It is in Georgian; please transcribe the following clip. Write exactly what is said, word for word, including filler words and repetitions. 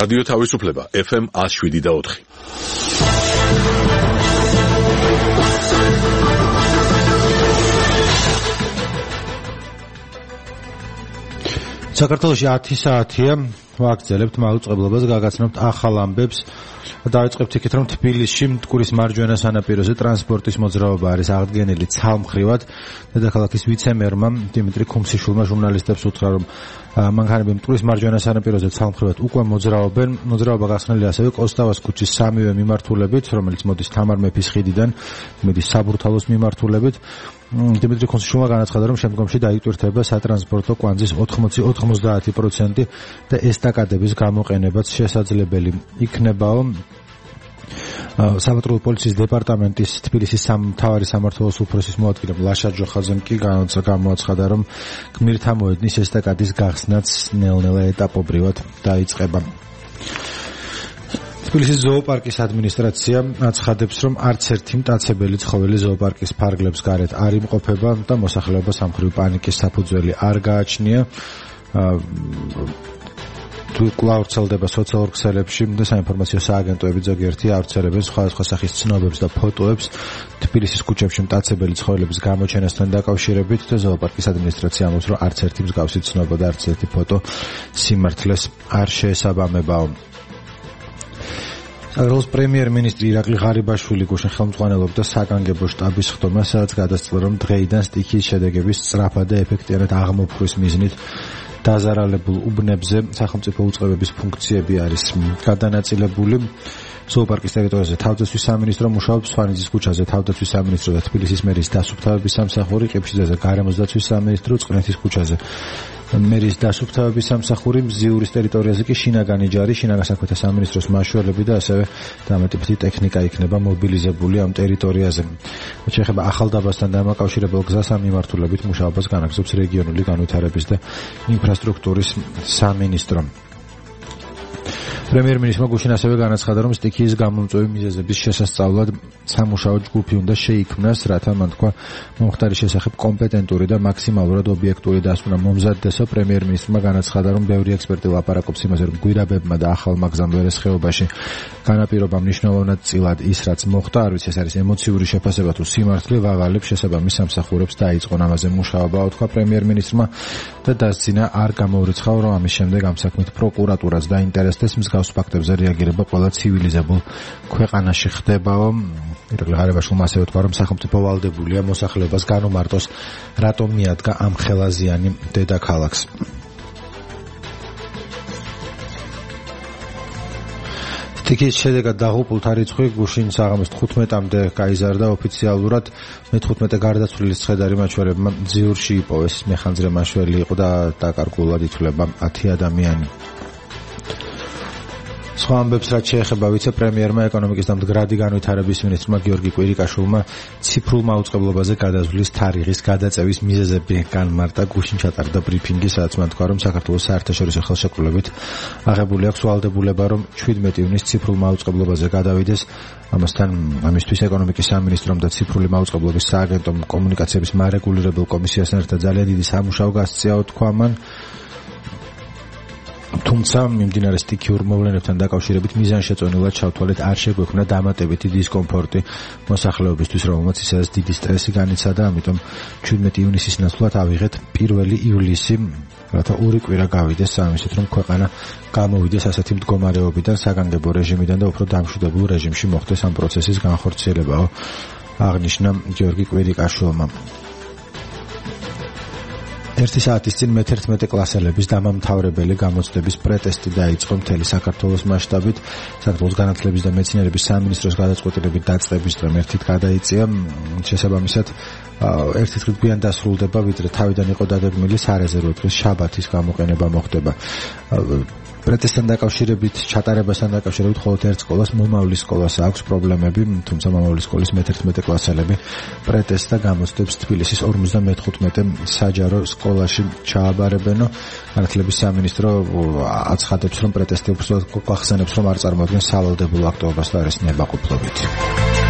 რადიო თავისუფლება ეფ ემ one oh seven და four. საქართველოში ათი საათია ვაგრძელებთ მაუწყებლობას, გაგაცნობთ ახალ ამბებს. დავიწყებთ იქით, რომ თბილისში მტკვრის მარჯვენა სანაპიროზე ტრანსპორტის მოძრაობა არის აღდგენილი ცალმხრივად. დედაქალაქის ვიცე-მერმა დიმიტრი ქუმსიშვილმა ჟურნალისტებს უთხრა, რომ მანქანები მტკვრის მარჯვენა სანაპიროზე ცალმხრივად უკვე მოძრაობენ. მოძრაობა გახსნილი ასევე კოსტავას ქუჩის სამივე მიმართულებით, რომელიც მოდის თამარ მეფის ხიდიდან, მიდის საბურთალოს მიმართულებით. დიმიტრი ქუმსიშვილმა განაცხადა, რომ შემდგომში დაიტვირთება სატრანსპორტო კვანძის ოთხმოცი ოცდაათი პროცენტი და ესტაკადების გამოყენებაც შესაძლებელი იქნებაო. საპატრულო პოლიციის დეპარტამენტის თბილისის მთავარი სამმართველოს უფროსის მოადგილე ლაშა ჯოხაძემ კი გამოაცხადა, რომ გმირთა მოედნის ესტაკადის გახსნაც ნელ-ნელა ეტაპობრივად დაიწყება. თბილისის ზოოპარკის ადმინისტრაცია აცხადებს, რომ არც ერთი მტაცებელი ცხოველი ზოოპარკის ფარგლებს გარეთ არ იმყოფება და მოსახლეობას სამხრივი პანიკის საფუძველი არ გააჩნია. თუ კვლავ ვრცელდება სოციალურ ქსელებში და საინფორმაციო სააგენტოები ზოგიერთი ავრცელებენ სხვადასხვა სახის ცნობებს და ფოტოებს თბილისის ქუჩებში მტაცებელი ცხოველების გამოჩენასთან დაკავშირებით და ზოოპარკის ადმინისტრაცია ამბობს, რომ არც ერთი მსგავსი ცნობა და არც ერთი ფოტო სიმართლეს არ შეესაბამებაო. საქართველოს პრემიერ-მინისტრი ირაკლი ღარიბაშვილი გუშინ ხელმძღვანელობდა საგანგებო შტაბის ხდომას, სადაც გადასწრა, რომ დღეიდან სტიქიის შედეგების სწრაფად და ეფექტიანად აღმოფხვის მიზნით დაზარალებულ უბნებზე სახელმწიფო უწყებების ფუნქციები არის გადანაწილებული. ზოოპარკის ტერიტორიაზე თავდაცვის სამინისტრო მუშაობს, სვანიძის ქუჩაზე თავდაცვის სამინისტრო და თბილისის მერის დასუფთავების სამსახური, ყიფშიძეზე გარემოს დაცვის სამინისტრო, წყნეთის ქუჩაზე მერის დასუფთავების სამსახური, მზიურის ტერიტორიაზე კი შინაგანი ჯარი, შინაგან საქმეთა სამინისტროს მაშველები და ასევე დამატებითი ტექნიკა იქნება მობილიზებული ამ ტერიტორიაზე. შეეხება ახალდაბასთან დამაკავშირებელ გზას ამ მიმართულებით მუშაობას განაგრძობს რეგიონული განვითარების და ინფრასტრუქტურის სამინისტრო. პრემიერ-მინისტრმა გუშინ ასევე განაცხადა, რომ სტიქიის გამომწვევი მიზეზების შესასწავლად სამუშაო ჯგუფი უნდა შეიქმნას, რათა მან თქვა მომხდარის შესახებ კომპეტენტური და მაქსიმალურად ობიექტური დასკვნა მომზადდესო. პრემიერ-მინისტრმა განაცხადა, რომ ბევრი ექსპერტი ლაპარაკობს იმაზე, რომ გვირაბებმა და ახალმა გზამ ვერეს ხეობაში განაპირობა მნიშვნელოვნად წილად ის, რაც მოხდა. არ ვიცი, ეს არის ემოციური შეფასება თუ სიმართლე, ვაღალებ შესაბამის სამსახურებს დაიწყონ ამაზე მუშაობა, თქვა პრემიერ-მინისტრმა და დასძინა, არ გამოურიცხավ, რომ ამის შემდეგ ამ საქმით პროკურატურაც დაინტერესდეს. მსგავს ფაქტებზე რეაგირება ყველა ცივილიზებულ ქვეყანაში ხდებაო. ირაკლი ღარიბაშვილმა ასევე თქვა, რომ სახელმწიფო ვალდებულია მოსახლეობას განუმარტოს, რატომ მიადგა ამ ხელაზიანი დედაქალაქს. სტიქიის შედეგად დაღუპულთა რიცხვი გუშინ საღამოს თხუთმეტამდე გაიზარდა ოფიციალურად. მეთხუთმეტე გარდაცვლილის ცხედარი მაჩვენებმა ძიურში იპოვეს. მეხანძრე მაშველი იყო და დაკარგულად ითვლება ათი ადამიანი. სხვა ამბებს, რაც შეეხება ვიცე-პრემიერმა, ეკონომიკის და მდგრადი განვითარების მინისტრმა გიორგი კვირიკაშვილმა ციფრულ მაუწყებლობაზე გადასვლის თარიღის გადაწევის მიზეზები განმარტა. გუშინ ჩატარდა ბრიფინგი, სადაც მან თქვა, რომ საქართველოს საერთაშორისო ხელშეკრულებით აღებული აქვს ვალდებულება, რომ შვიდმეტი ივნის ციფრულ მაუწყებლობაზე გადავიდეს. ამასთან ამისთვის ეკონომიკის სამინისტრომ და ციფრული მაუწყებლობის სააგენტომ კომუნიკაციების მარეგულირებელ კომისიასთან ერთად ძალიან დიდი სამუშაო გასწიაო, თქვა მან. თუმცა მიმდინარე სტიქიურ მოვლენებთან დაკავშირებით მიზანშეწონილად ჩავთვალეთ, არ შეგვექმნა დამატებითი დისკომფორტი მოსახლეობისთვის, რომელმაც ისედაც დიდი სტრესი განიცადა. ამიტომ შვიდმეტი ივნისის ნაცვლად ავიღეთ პირველი ივლისი, რათა ორი კვირა გავიდეს სამისით, რომ ქვეყანა გამოვიდეს ასეთი მდგომარეობიდან, საგანგებო რეჟიმიდან და უფრო დამშვიდებულ რეჟიმში მოხდეს ამ პროცესის განხორციელებაო, აღნიშნა გიორგი კვირიკაშვილმა. ერთი საათის წინ მეთერთმეტე კლასელების დამამთავრებელი გამოცდების პროტესტი დაიწყო მთელი საქართველოს მასშტაბით. საქართველოს განათლების და მეცნიერების სამინისტროს გადაწყვეტილებით დაწყების დღე ერთით გადაიწია. შესაბამისად ერთი დღით გვიან დასრულდება, ვიდრე თავიდან იყო დაგეგმილი სარეზერვო დღის შაბათის გამოყენება მოხდება. პროტესტთან დაკავშირებით, ჩატარებასთან დაკავშირებით მხოლოდ ერთ სკოლას, მომავლის სკოლას აქვს პრობლემები, თუმცა მომავლის სკოლის მეთერთმეტე კლასელები პროტესტს და გამოცდებს თბილისის ორმოცდამეთხუთმეტე საჯარო სკოლაში ჩააბარებენო. განათლების სამინისტრო აცხადებს, რომ პროტესტი უბრალოდ გახსენებს, რომ არ წარმოადგენს სავალდებულო აქტივობას და არის ნებაყოფლობითი.